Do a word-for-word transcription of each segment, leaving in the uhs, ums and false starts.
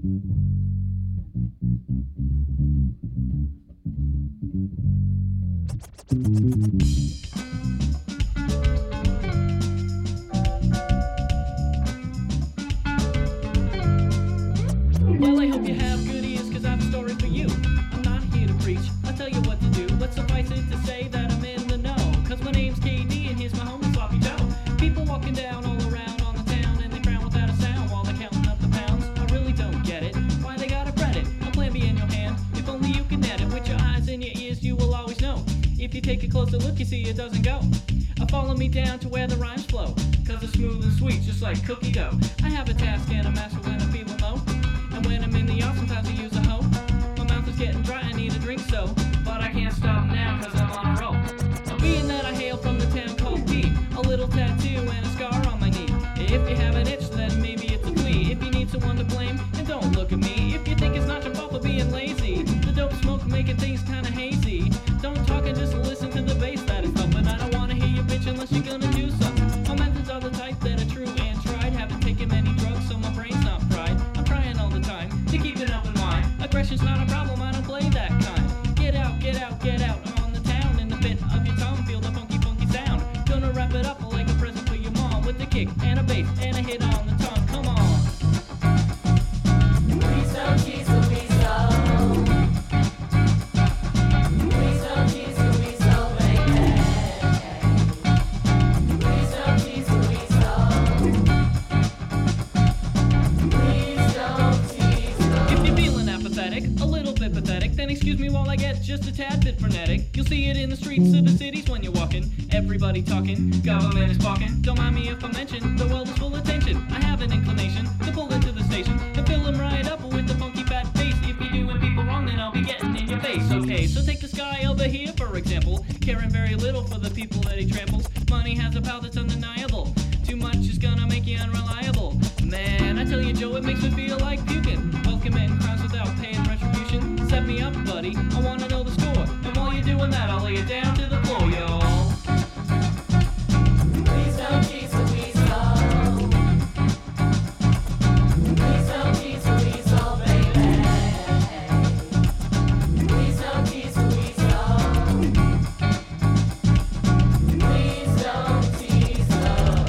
Well, I hope you have good ears, cause I have a story for you. I'm not here to preach, I'll tell you what to do, but suffice it to say that I'm in the know. Cause my name's K D and here's my homie Sloppy Joe. People walking down all around on the town and they frown without a sound while they're counting up the pounds. I really don't get it, why they gotta fret it. A plan B in your hand, if only you can net it. With your eyes and your ears you will always know. If you take a closer look you see it doesn't go. Uh, follow me down to where the rhymes flow, cause it's smooth and sweet just like cookie dough. I have a task and a master when I'm feeling low. And when I'm in the off, sometimes I use a hoe. My mouth is getting dry, I need a drink so, but I can't stop now cause I'm on a roll. Being that I hail from the town called P, a little tattoo and a scar on my knee. If you have an itch, then maybe it's a flea. If you need someone to blame, then don't look at me. If you think it's not your fault for being lazy, the dope smoke making things kinda hazy. Don't talk and just listen to the bass that is thumping. I don't wanna hear you bitch unless you're gonna do something. My methods are the type that are true and tried. Haven't taken many drugs, so my brain's not fried. I'm trying all the time to keep it up in mind. Aggression's not a problem, I don't play that kind. Get out, get out, get out on the town. In the pit of your tongue, feel the funky, funky sound. Gonna wrap it up like a present for your mom, with a kick and a bass and a hit on the tongue. Come on. Please don't tease the weasel. Please don't tease the weasel, baby. Please don't tease the weasel. Please don't tease the. If you're feeling apathetic, a little bit pathetic, then excuse me while I get just a tad bit frenetic. You'll see it in the streets of the cities when you're walking. Everybody talking, government is talking. Don't mind me if I mention the world is full of tension. I have an inclination to pull into the station and fill them right up with the funky fat bass. If you're doing people wrong, then I'll be getting in your face. Okay, so take this guy over here for example, caring very little for the people that he tramples. Money has a power that's undeniable. Too much is gonna make you unreliable. Man, I tell you, Joe, it makes me feel like puking. Wealth committing crimes without paying retribution. Set me up, buddy. I wanna know the score. And while you're doing that, I'll lay it down to the floor, y'all. Please don't tease the weasel. Please don't tease the weasel, baby. Please don't tease the weasel. Please don't tease the.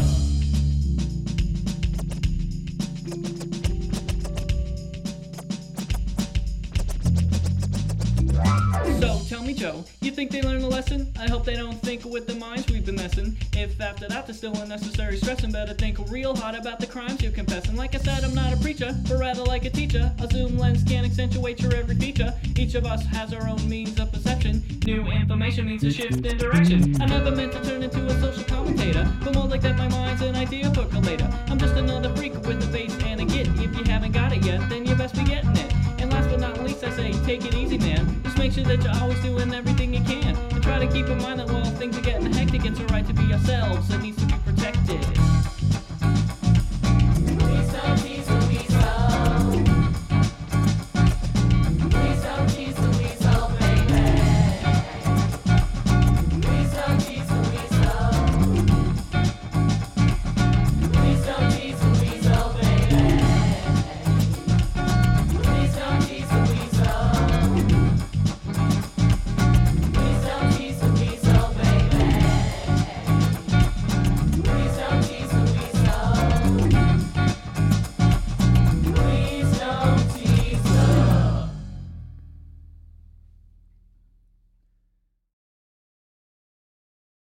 So, tell me, Joe, you think they learned a lesson? I hope they don't think with the minds we've been messing. If after that there's still unnecessary stressing, better think real hard about the crimes you're confessing. Like I said, I'm not a preacher, but rather like a teacher. A zoom lens can accentuate your every feature. Each of us has our own means of perception. New information means a shift in direction. I never meant to turn into a social commentator, but more like that my mind's an idea percolator. I'm just another freak with a bass and a git. If you haven't got it yet, then you best be getting it. And last but not least, I say, take it easy, man. Just make sure that you're always doing everything you can. And try to keep in mind that while things are getting hectic, it's alright to be yourselves. It needs to be protected.